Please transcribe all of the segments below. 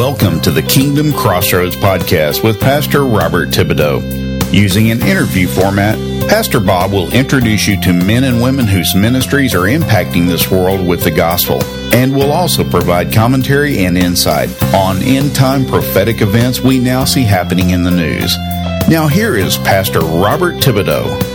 Welcome to the Kingdom Crossroads podcast with Pastor Robert Thibodeau. Using an interview format, Pastor Bob will introduce you to men and women whose ministries are impacting this world with the gospel, and will also provide commentary and insight on end-time prophetic events we now see happening in the news. Now here is Pastor Robert Thibodeau.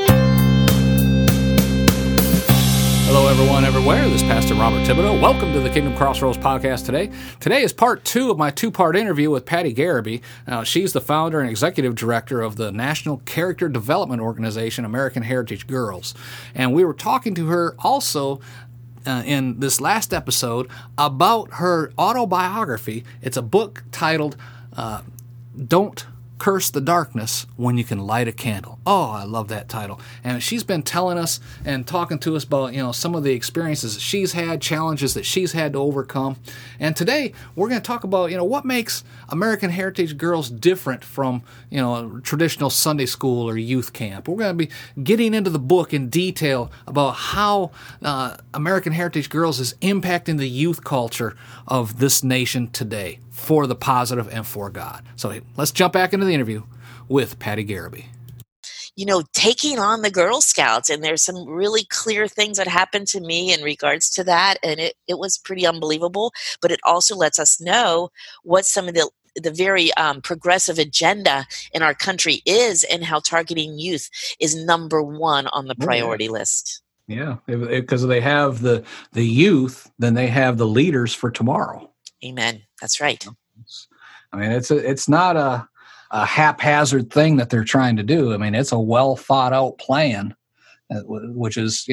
Hello, everyone, everywhere. This is Pastor Robert Thibodeau. Welcome to the Kingdom Crossroads podcast today. Today is part 2 of my 2-part interview with Patty Garraby. She's the founder and executive director of the National Character Development Organization, American Heritage Girls. And we were talking to her also in this last episode about her autobiography. It's a book titled Don't Curse the Darkness When You Can Light a Candle. Oh, I love that title. And she's been telling us and talking to us about, some of the experiences she's had, challenges that she's had to overcome. And today we're going to talk about, what makes American Heritage Girls different from, traditional Sunday school or youth camp. We're going to be getting into the book in detail about how American Heritage Girls is impacting the youth culture of this nation today for the positive and for God. So let's jump back into the interview with Patty Garraby. Taking on the Girl Scouts, and there's some really clear things that happened to me in regards to that, and it was pretty unbelievable, but it also lets us know what some of the very progressive agenda in our country is, and how targeting youth is number one on the priority list. Yeah, because they have the youth, then they have the leaders for tomorrow. Amen. That's right. I mean, it's not a haphazard thing that they're trying to do. I mean, it's a well thought out plan, which is,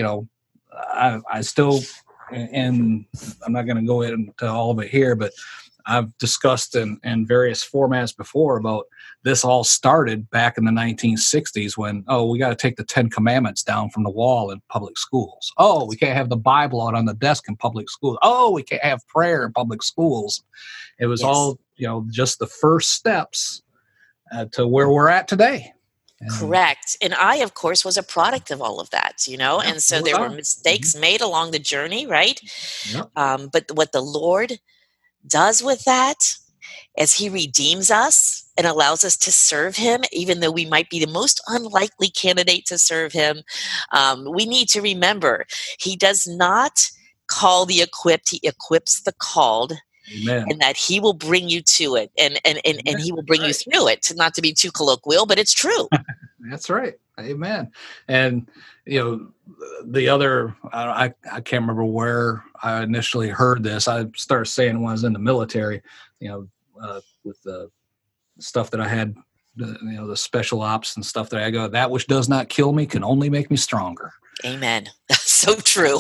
I still, and I'm not going to go into all of it here, but I've discussed in various formats before about this all started back in the 1960s when, we got to take the 10 Commandments down from the wall in public schools. Oh, we can't have the Bible out on the desk in public schools. Oh, we can't have prayer in public schools. It was all, just the first steps to where we're at today. Correct. And I, of course, was a product of all of that, and so there were mistakes made along the journey, right? Yep. But what the Lord does with that as he redeems us and allows us to serve him, even though we might be the most unlikely candidate to serve him, we need to remember he does not call the equipped, he equips the called. Amen. And that he will bring you to it, and he will bring you through it. Not to be too colloquial, but it's true. That's right. Amen. And the other, I can't remember where I initially heard this. I started saying when I was in the military, with the stuff that I had, the special ops and stuff that I go, that which does not kill me can only make me stronger. Amen. That's so true.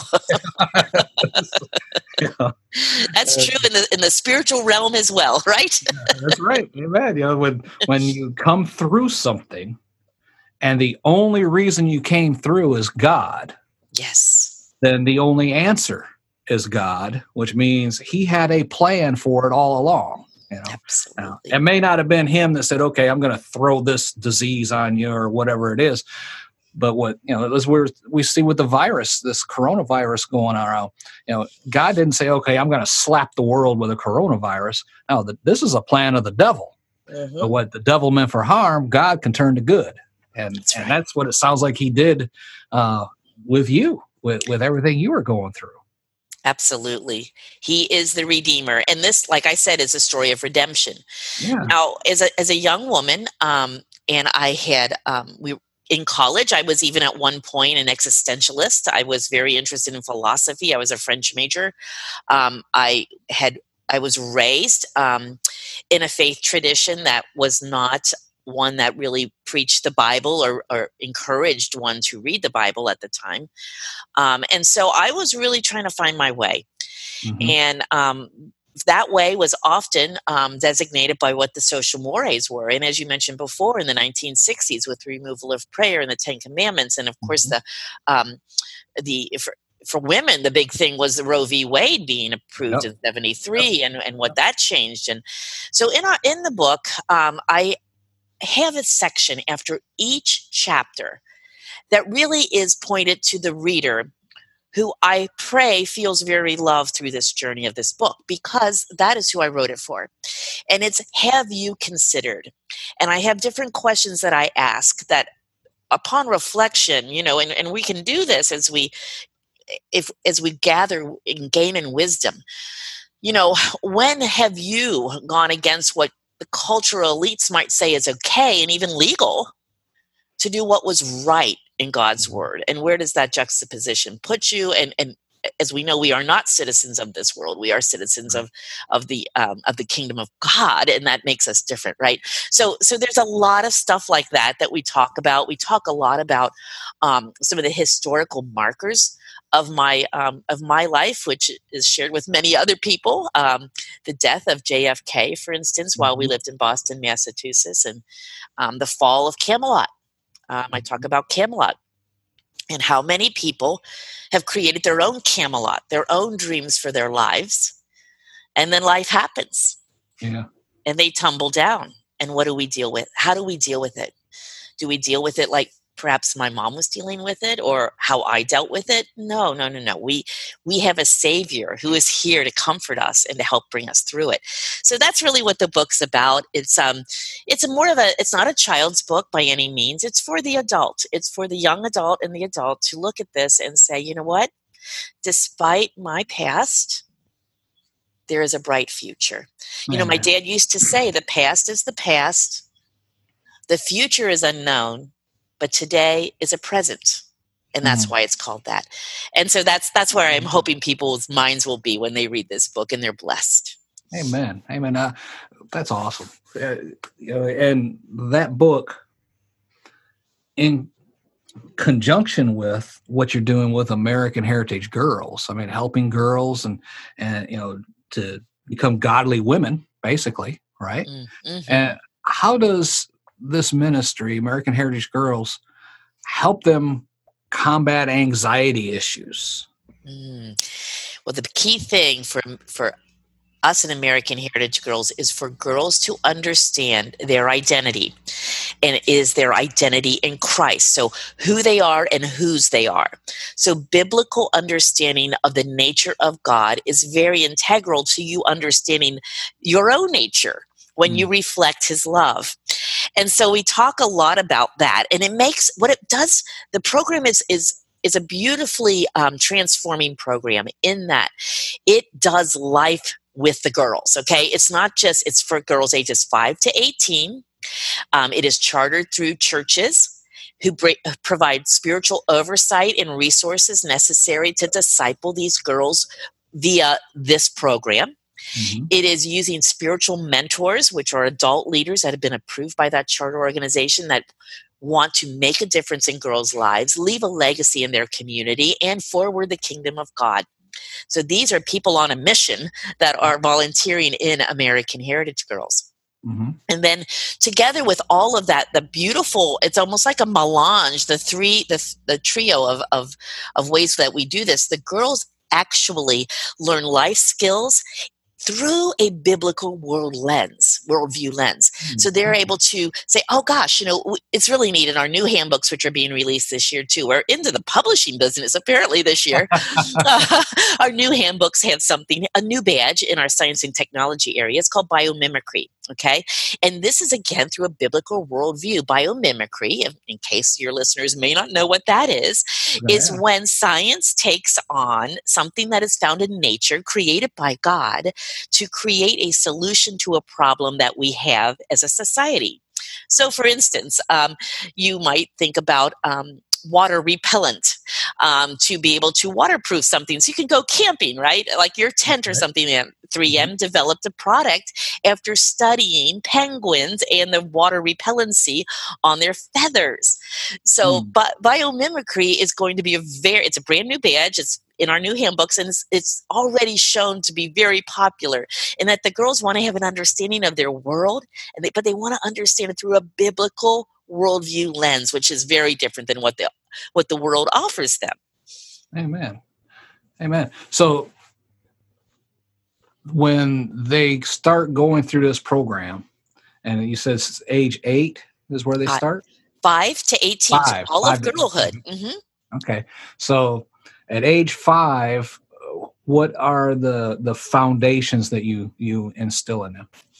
That's true in the spiritual realm as well, right? That's right. Amen. When you come through something and the only reason you came through is God. Yes. Then the only answer is God, which means he had a plan for it all along. Absolutely. It may not have been him that said, okay, I'm going to throw this disease on you or whatever it is. But what, as we see with the virus, this coronavirus going around, God didn't say, okay, I'm going to slap the world with a coronavirus. No, this is a plan of the devil. Mm-hmm. But what the devil meant for harm, God can turn to good. And that's what it sounds like he did with you, with everything you were going through. Absolutely. He is the Redeemer. And this, like I said, is a story of redemption. Yeah. Now, as a young woman, and I had, in college, I was even at one point an existentialist. I was very interested in philosophy. I was a French major. I was raised in a faith tradition that was not one that really preached the Bible or encouraged one to read the Bible at the time. And so I was really trying to find my way. Mm-hmm. And that way was often designated by what the social mores were. And as you mentioned before, in the 1960s, with the removal of prayer and the 10 Commandments, and of course for women, the big thing was the Roe v. Wade being approved in 73 and what that changed. And so in the book, I have a section after each chapter that really is pointed to the reader who I pray feels very loved through this journey of this book, because that is who I wrote it for. And it's, have you considered? And I have different questions that I ask that upon reflection, and we can do this as we gather and gain in wisdom. When have you gone against what the cultural elites might say is okay and even legal to do what was right in God's word? And where does that juxtaposition put you? And as we know, we are not citizens of this world. We are citizens of the kingdom of God, and that makes us different, right? So there's a lot of stuff like that we talk about. We talk a lot about some of the historical markers of my life, which is shared with many other people. The death of JFK, for instance, while we lived in Boston, Massachusetts, and the fall of Camelot. I talk about Camelot and how many people have created their own Camelot, their own dreams for their lives, and then life happens. Yeah. And they tumble down. And what do we deal with? How do we deal with it? Do we deal with it like perhaps my mom was dealing with it, or how I dealt with it? No. We have a Savior who is here to comfort us and to help bring us through it. So that's really what the book's about. It's not a child's book by any means. It's for the adult. It's for the young adult and the adult to look at this and say, you know what? Despite my past, there is a bright future. My dad used to say, the past is the past. The future is unknown. But today is a present, and that's why it's called that. And so that's where I'm hoping people's minds will be when they read this book, and they're blessed. Amen. That's awesome. And that book, in conjunction with what you're doing with American Heritage Girls, helping girls and to become godly women, basically, right? Mm-hmm. And how does this ministry, American Heritage Girls, help them combat anxiety issues? Well, the key thing for us in American Heritage Girls is for girls to understand their identity, and it is their identity in Christ. So who they are and whose they are. So biblical understanding of the nature of God is very integral to you understanding your own nature when you reflect his love. And so we talk a lot about that, and it makes what it does. The program is a beautifully transforming program in that it does life with the girls. Okay, it's for girls ages 5 to 18. It is chartered through churches who provide spiritual oversight and resources necessary to disciple these girls via this program. Mm-hmm. It is using spiritual mentors, which are adult leaders that have been approved by that charter organization that want to make a difference in girls' lives, leave a legacy in their community, and forward the kingdom of God. So these are people on a mission that are volunteering in American Heritage Girls. Mm-hmm. And then together with all of that, the beautiful, it's almost like a melange, the trio of ways that we do this. The girls actually learn life skills through a biblical worldview lens. Mm-hmm. So they're able to say, oh gosh, it's really neat in our new handbooks, which are being released this year too. We're into the publishing business apparently this year. Our new handbooks have a new badge in our science and technology area. It's called biomimicry. Okay. And this is again through a biblical worldview. Biomimicry, in case your listeners may not know what that is when science takes on something that is found in nature, created by God, to create a solution to a problem that we have as a society. So for instance, you might think about water repellent to be able to waterproof something. So you can go camping, right? Like your tent or something. 3M developed a product after studying penguins and the water repellency on their feathers. So biomimicry is going to be it's a brand new badge. It's in our new handbooks, and it's already shown to be very popular in that the girls want to have an understanding of their world, but they want to understand it through a biblical worldview lens, which is very different than what the world offers them. Amen. So when they start going through this program, and you said age 8 is where they start? 5 to 18, all of girlhood. Mm-hmm. Okay. So at age 5, what are the foundations that you instill in them?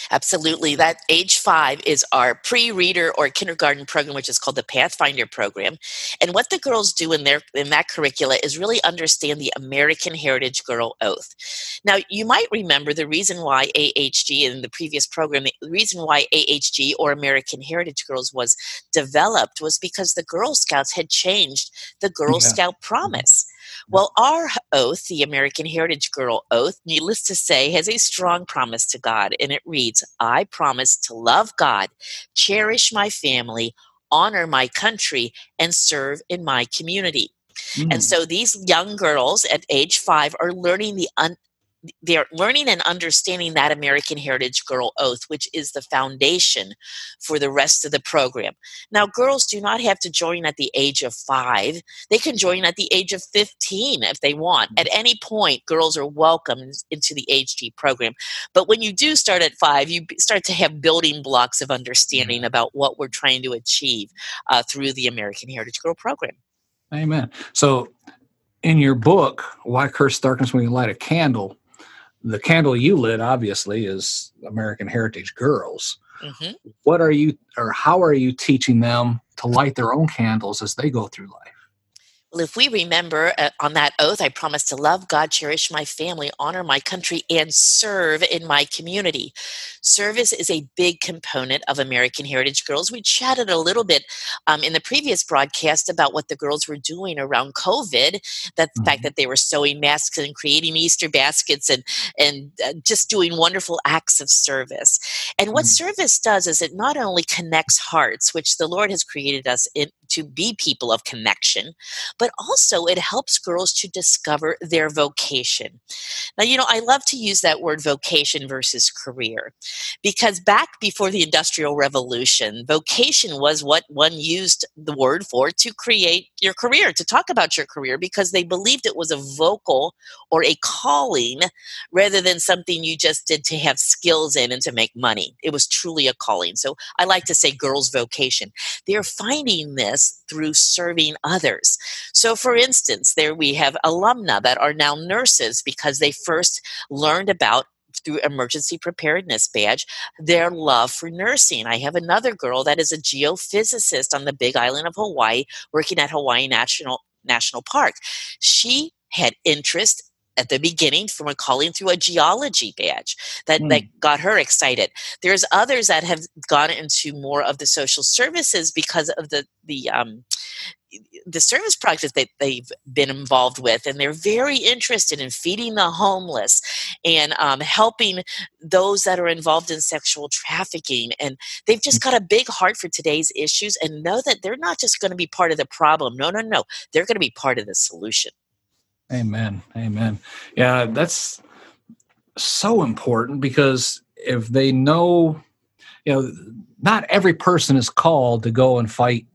Absolutely. That age 5 is our pre-reader or kindergarten program, which is called the Pathfinder program. And what the girls do in that curricula is really understand the American Heritage Girl Oath. Now, you might remember the reason why AHG in the previous program, the reason why AHG or American Heritage Girls was developed was because the Girl Scouts had changed the Girl Scout promise. Well, our oath, the American Heritage Girl Oath, needless to say, has a strong promise to God, and it reads, I promise to love God, cherish my family, honor my country, and serve in my community. And so these young girls at age 5 are learning they're learning and understanding that American Heritage Girl Oath, which is the foundation for the rest of the program. Now, girls do not have to join at the age of 5. They can join at the age of 15 if they want. At any point, girls are welcomed into the AHG program. But when you do start at 5, you start to have building blocks of understanding about what we're trying to achieve through the American Heritage Girl program. Amen. So in your book, Why Curse Darkness When You Light a Candle, the candle you lit, obviously, is American Heritage Girls. Mm-hmm. What are you, or how are you teaching them to light their own candles as they go through life? Well, if we remember on that oath, I promise to love God, cherish my family, honor my country, and serve in my community. Service is a big component of American Heritage Girls. We chatted a little bit in the previous broadcast about what the girls were doing around COVID, the fact that they were sewing masks and creating Easter baskets and just doing wonderful acts of service. And what service does is it not only connects hearts, which the Lord has created us to be people of connection, but also it helps girls to discover their vocation. Now, I love to use that word vocation versus career, because back before the Industrial Revolution, vocation was what one used the word for to create your career, to talk about your career, because they believed it was a vocal or a calling rather than something you just did to have skills in and to make money. It was truly a calling. So I like to say girls' vocation. They're finding this through serving others. So for instance, there we have alumna that are now nurses because they first learned about, through Emergency Preparedness Badge, their love for nursing. I have another girl that is a geophysicist on the Big Island of Hawaii, working at Hawaii National Park. She had interest at the beginning from a calling through a geology badge that got her excited. There's others that have gone into more of the social services because of the service projects that they've been involved with, and they're very interested in feeding the homeless and helping those that are involved in sexual trafficking. And they've just got a big heart for today's issues and know that they're not just going to be part of the problem. No. They're going to be part of the solution. Amen. Yeah, that's so important, because if they know, not every person is called to go and fight,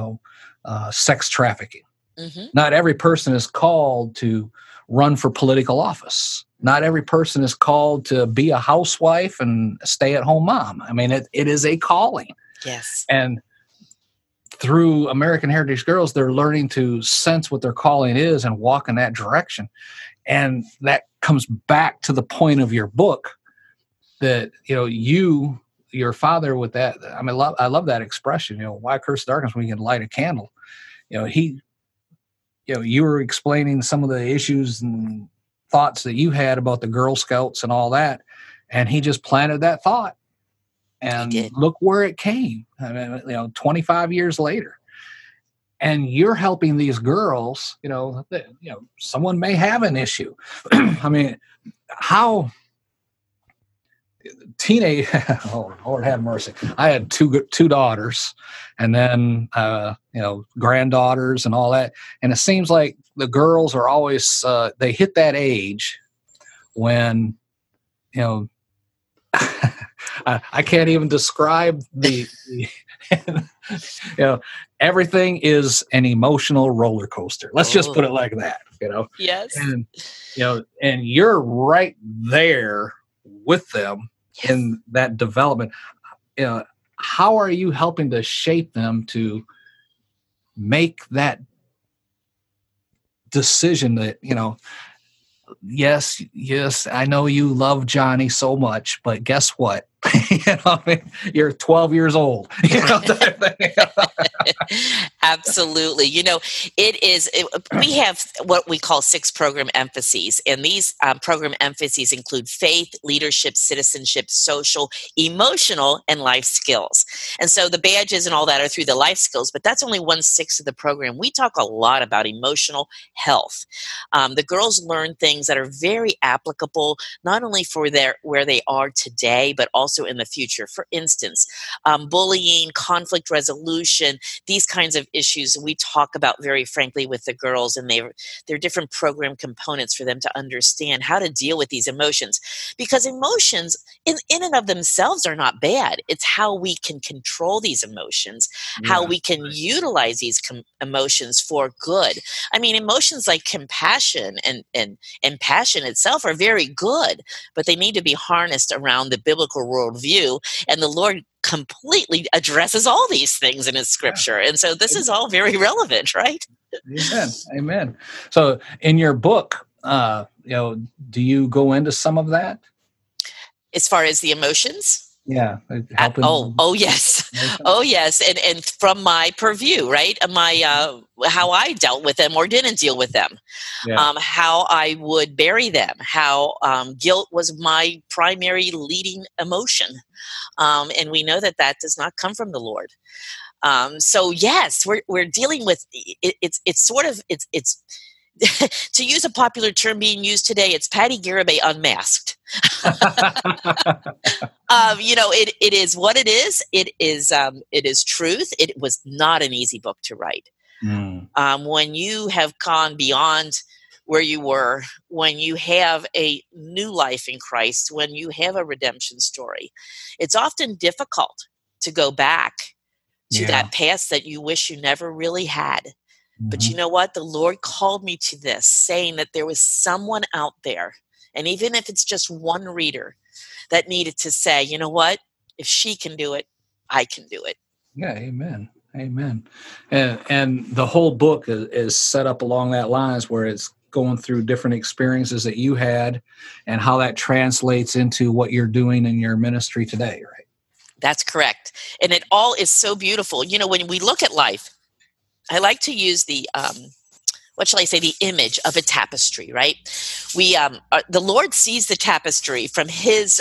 sex trafficking. Mm-hmm. Not every person is called to run for political office. Not every person is called to be a housewife and stay-at-home mom. I mean, it is a calling. Yes. And through American Heritage Girls, they're learning to sense what their calling is and walk in that direction. And that comes back to the point of your book that, your father with that. I mean, I love that expression, why curse darkness when you can light a candle? You were explaining some of the issues and thoughts that you had about the Girl Scouts and all that. And he just planted that thought. And look where it came, 25 years later. And you're helping these girls, someone may have an issue. I mean, how teenage, oh, Lord have mercy. I had two daughters, and then, granddaughters and all that. And it seems like the girls are always, they hit that age when, I can't even describe everything is an emotional roller coaster. Let's just put it like that, Yes. And, and you're right there with them in that development. How are you helping to shape them to make that decision that, yes, I know you love Johnny so much, but guess what? I mean, you're 12 years old. Absolutely. We have what we call 6 program emphases, and these program emphases include faith, leadership, citizenship, social, emotional, and life skills. And so the badges and all that are through the life skills, but that's only 1/6 of the program. We talk a lot about emotional health. The girls learn things that are very applicable, not only for where they are today, but also in the future. For instance, bullying, conflict resolution, these kinds of issues we talk about very frankly with the girls, and there are different program components for them to understand how to deal with these emotions, because emotions in and of themselves are not bad. It's how we can control these emotions, how we can utilize these emotions for good. I mean, emotions like compassion and passion itself are very good, but they need to be harnessed around the biblical worldview, and the Lord completely addresses all these things in his scripture. And so this is all very relevant, right? Amen. So in your book, do you go into some of that? As far as the emotions? Yeah. Oh yes. Oh yes. And from my purview, right? How I dealt with them or didn't deal with them, how I would bury them, how guilt was my primary leading emotion. And we know that does not come from the Lord. So yes, we're dealing with it's to use a popular term being used today, it's Patty Garibay unmasked. It is what it is. It is truth. It was not an easy book to write. When you have gone beyond where you were, when you have a new life in Christ, when you have a redemption story, it's often difficult to go back to that past that you wish you never really had. But you know what? The Lord called me to this, saying that there was someone out there, and even if it's just one reader, that needed to say, you know what? If she can do it, I can do it. Yeah, amen. And the whole book is set up along that lines where it's going through different experiences that you had and how that translates into what you're doing in your ministry today, right? That's correct. And it all is so beautiful. When we look at life, I like to use the image of a tapestry, right? The Lord sees the tapestry from his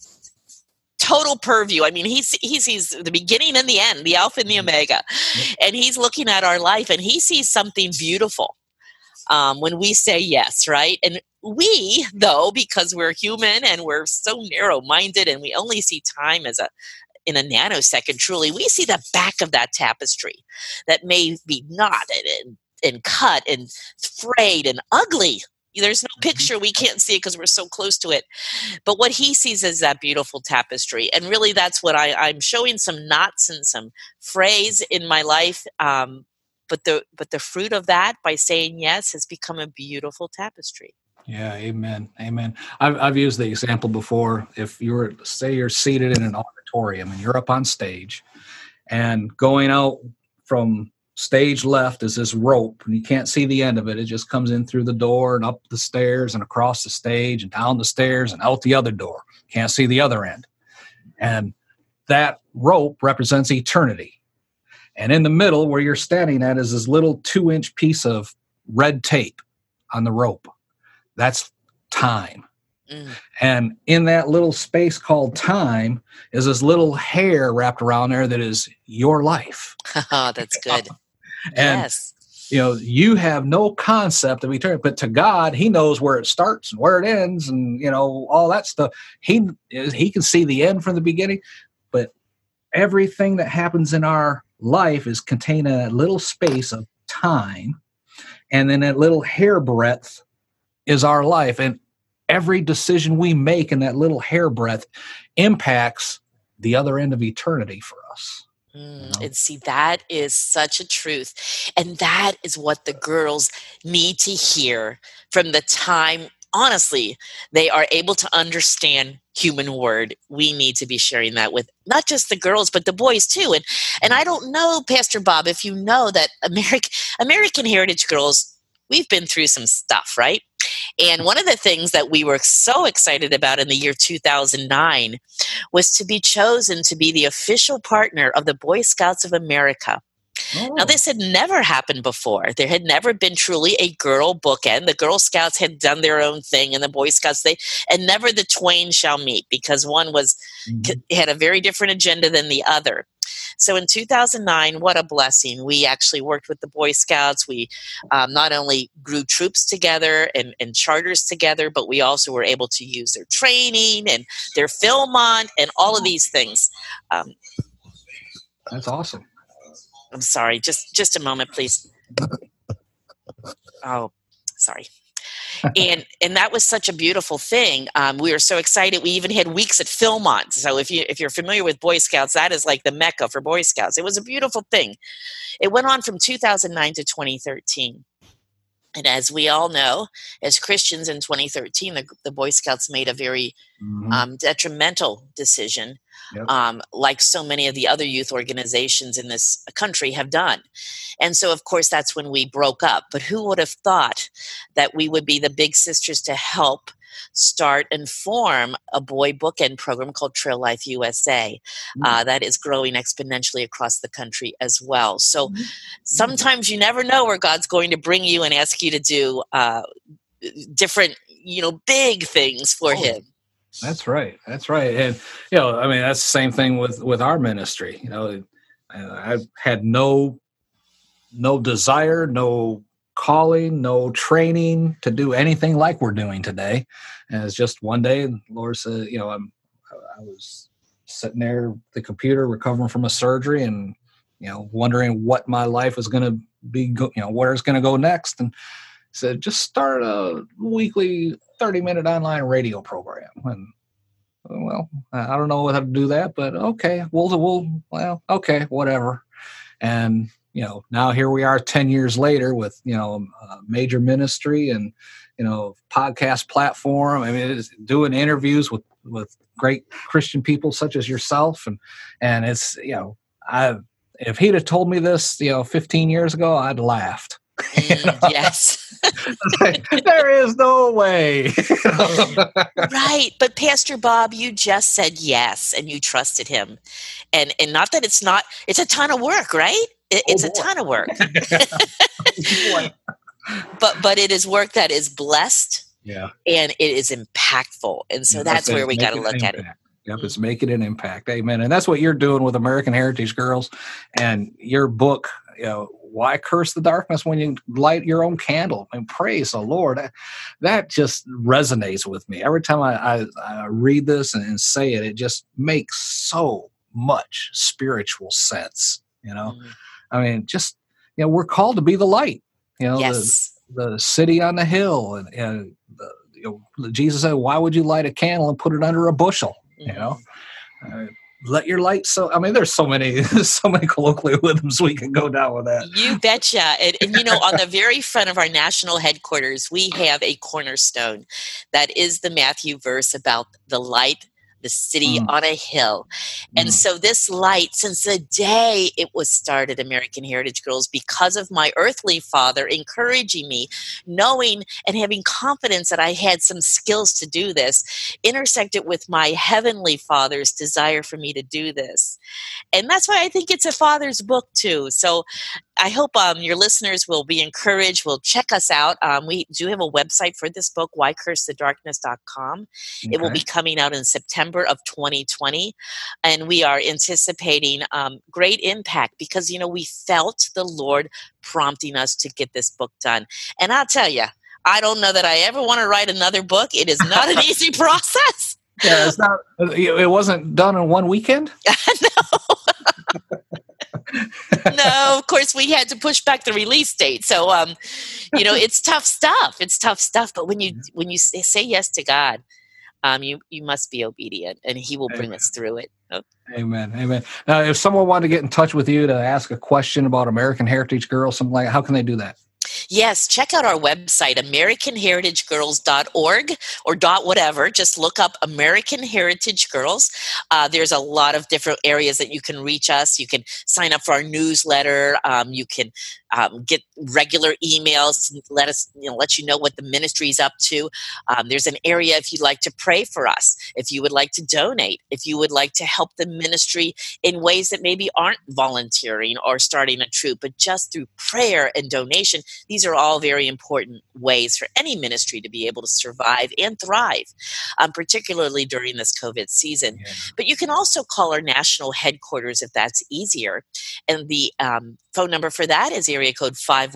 total purview. I mean, he sees the beginning and the end, the Alpha and the Omega, and he's looking at our life and he sees something beautiful when we say yes, right? And we, though, because we're human and we're so narrow-minded and we only see time in a nanosecond, truly, we see the back of that tapestry that may be knotted and cut and frayed and ugly. There's no picture. We can't see it because we're so close to it. But what he sees is that beautiful tapestry. And really, that's what I'm showing, some knots and some frays in my life. But the fruit of that, by saying yes, has become a beautiful tapestry. Yeah, amen. I've used the example before. If you're seated in an auditorium and you're up on stage, and going out from stage left is this rope, and you can't see the end of it. It just comes in through the door and up the stairs and across the stage and down the stairs and out the other door. Can't see the other end. And that rope represents eternity. And in the middle where you're standing at is this little 2-inch piece of red tape on the rope. That's time. And in that little space called time is this little hair wrapped around there that is your life. Oh, that's good. And, yes. You have no concept of eternity, but to God, he knows where it starts and where it ends and, all that stuff. He can see the end from the beginning, but everything that happens in our life is contained in a little space of time. And then that little hairbreadth is our life. And every decision we make in that little hairbreadth impacts the other end of eternity for us. And see, that is such a truth. And that is what the girls need to hear from the time, honestly, they are able to understand human word. We need to be sharing that with not just the girls, but the boys too. And I don't know, Pastor Bob, if you know that American Heritage girls, we've been through some stuff, right? And one of the things that we were so excited about in the year 2009 was to be chosen to be the official partner of the Boy Scouts of America. Oh. Now, this had never happened before. There had never been truly a girl bookend. The Girl Scouts had done their own thing, and the Boy Scouts, and never the twain shall meet, because one had a very different agenda than the other. So in 2009, what a blessing. We actually worked with the Boy Scouts. We not only grew troops together and charters together, but we also were able to use their training and their Philmont and all of these things. That's awesome. I'm sorry, just a moment, please. Oh, sorry. And that was such a beautiful thing. We were so excited. We even had weeks at Philmont. So if you're familiar with Boy Scouts, that is like the Mecca for Boy Scouts. It was a beautiful thing. It went on from 2009 to 2013. And as we all know, as Christians in 2013, the Boy Scouts made a very detrimental decision, like so many of the other youth organizations in this country have done. And so, of course, that's when we broke up. But who would have thought that we would be the big sisters to help start and form a boy bookend program called Trail Life USA that is growing exponentially across the country as well. So sometimes you never know where God's going to bring you and ask you to do different, big things for Him. That's right. That's right. And, I mean, that's the same thing with our ministry. I had no desire, no calling, no training to do anything like we're doing today. And it's just one day, the Lord said, I was sitting there at the computer recovering from a surgery and, wondering what my life was going to be, where it's going to go next. And said, just start a weekly 30-minute online radio program. And, well, I don't know how to do that, but okay, okay, whatever. And, now here we are 10 years later with, a major ministry and, podcast platform. I mean, it's doing interviews with great Christian people such as yourself. And it's, if he'd have told me this, 15 years ago, I'd laughed. Yes. There is no way. Right. But Pastor Bob, you just said yes and you trusted Him. And not that it's a ton of work, right? It's a ton of work. But it is work that is blessed. Yeah. And it is impactful. And so that's where we got to look at it. Yep, it's making an impact. Amen. And that's what you're doing with American Heritage Girls and your book, Why Curse the Darkness When You Light Your Own Candle? And praise the Lord. That just resonates with me. Every time I read this and say it, it just makes so much spiritual sense. I mean, just, we're called to be the light, yes. the city on the hill. And Jesus said, why would you light a candle and put it under a bushel? Let your light there's so many colloquialisms we can go down with that. You betcha. And on the very front of our national headquarters, we have a cornerstone that is the Matthew verse about the light, the city on a hill. And so this light, since the day it was started, American Heritage Girls, because of my earthly father encouraging me, knowing and having confidence that I had some skills to do this, intersected with my heavenly Father's desire for me to do this. And that's why I think it's a father's book too. So I hope your listeners will be encouraged, will check us out. We do have a website for this book, whycursethedarkness.com. Okay. It will be coming out in September of 2020. And we are anticipating great impact because, we felt the Lord prompting us to get this book done. And I'll tell you, I don't know that I ever want to write another book. It is not an easy process. Yeah, it's not. It wasn't done in one weekend? No. No, of course we had to push back the release date. So, it's tough stuff. It's tough stuff. But when you say yes to God, you must be obedient, and He will bring us through it. Okay. Amen. Now, if someone wanted to get in touch with you to ask a question about American Heritage Girls, something like that, how can they do that? Yes, check out our website, AmericanHeritageGirls.org or .whatever. Just look up American Heritage Girls. There's a lot of different areas that you can reach us. You can sign up for our newsletter. You can get regular emails, let you know what the ministry is up to. There's an area if you'd like to pray for us, if you would like to donate, if you would like to help the ministry in ways that maybe aren't volunteering or starting a troop, but just through prayer and donation. These are all very important ways for any ministry to be able to survive and thrive, particularly during this COVID season. Yeah. But you can also call our national headquarters if that's easier. And the phone number for that is area code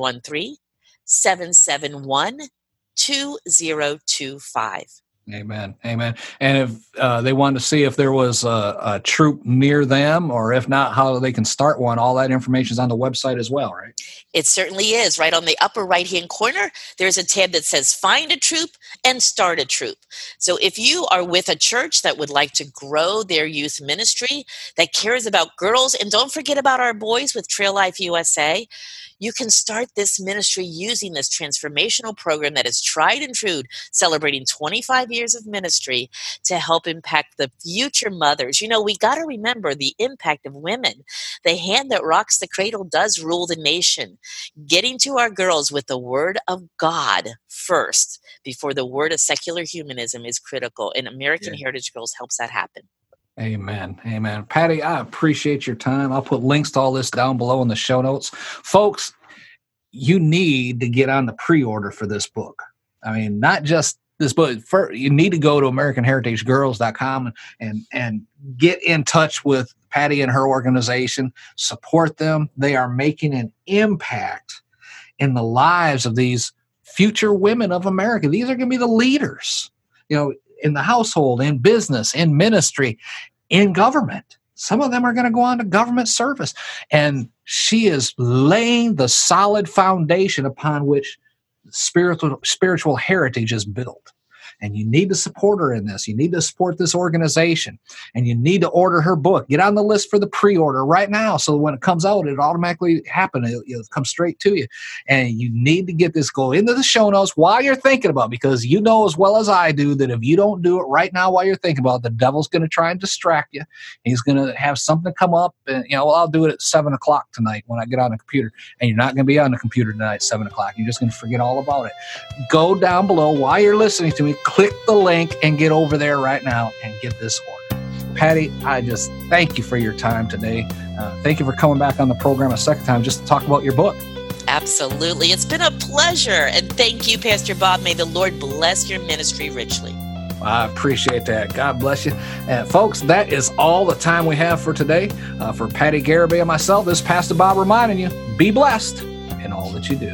513-771-2025. Amen. Amen. And if they wanted to see if there was a troop near them, or if not, how they can start one, all that information is on the website as well, right? It certainly is. Right on the upper right-hand corner, there's a tab that says Find a Troop and Start a Troop. So if you are with a church that would like to grow their youth ministry, that cares about girls, and don't forget about our boys with Trail Life USA, you can start this ministry using this transformational program that is tried and true, celebrating 25 years of ministry to help impact the future mothers. We got to remember the impact of women. The hand that rocks the cradle does rule the nation. Getting to our girls with the word of God first before the word of secular humanism is critical, and American Heritage Girls helps that happen. Amen. Amen. Patty, I appreciate your time. I'll put links to all this down below in the show notes. Folks, you need to get on the pre-order for this book. I mean, not just this book. You need to go to AmericanHeritageGirls.com and get in touch with Patty and her organization. Support them. They are making an impact in the lives of these future women of America. These are going to be the leaders, in the household, in business, in ministry, in government. Some of them are going to go on to government service. And she is laying the solid foundation upon which spiritual heritage is built. And you need to support her in this. You need to support this organization. And you need to order her book. Get on the list for the pre-order right now, so when it comes out, it'll automatically happen. It'll come straight to you. And you need to get this. Go into the show notes while you're thinking about it, because you know as well as I do that if you don't do it right now while you're thinking about it, the devil's going to try and distract you. He's going to have something come up. And, I'll do it at 7 o'clock tonight when I get on the computer. And you're not going to be on the computer tonight at 7 o'clock. You're just going to forget all about it. Go down below while you're listening to me. Click the link and get over there right now and get this order. Patty, I just thank you for your time today. Thank you for coming back on the program a second time just to talk about your book. Absolutely. It's been a pleasure. And thank you, Pastor Bob. May the Lord bless your ministry richly. I appreciate that. God bless you. Folks, that is all the time we have for today. For Patty Garibay and myself, this is Pastor Bob reminding you, be blessed in all that you do.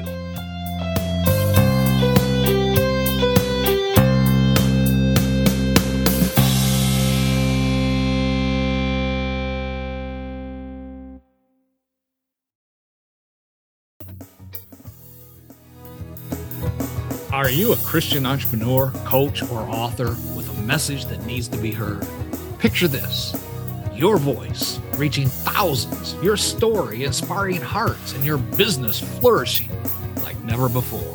Are you a Christian entrepreneur, coach, or author with a message that needs to be heard? Picture this: your voice reaching thousands, your story inspiring hearts, and your business flourishing like never before.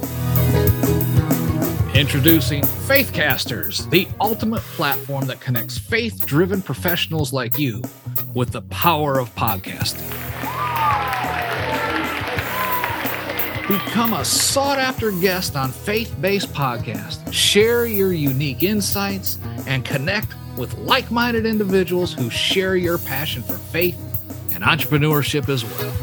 Introducing Faithcasters, the ultimate platform that connects faith-driven professionals like you with the power of podcasting. Become a sought-after guest on faith-based podcasts. Share your unique insights and connect with like-minded individuals who share your passion for faith and entrepreneurship as well.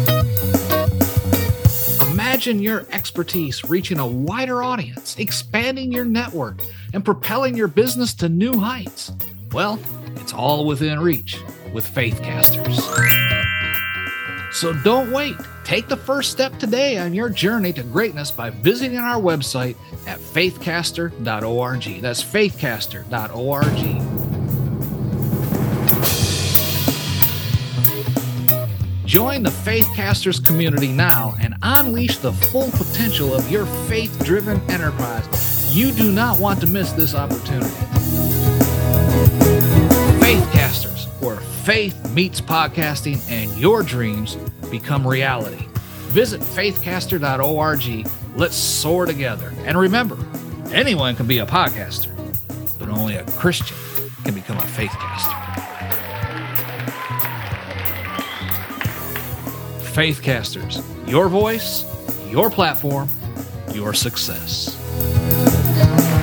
Imagine your expertise reaching a wider audience, expanding your network, and propelling your business to new heights. Well, it's all within reach with Faithcasters. So don't wait. Take the first step today on your journey to greatness by visiting our website at faithcaster.org. That's faithcaster.org. Join the Faithcasters community now and unleash the full potential of your faith-driven enterprise. You do not want to miss this opportunity. Faithcasters, where faith meets podcasting and your dreams become reality. Visit faithcaster.org. Let's soar together. And remember, anyone can be a podcaster, but only a Christian can become a faithcaster. Faithcasters, your voice, your platform, your success.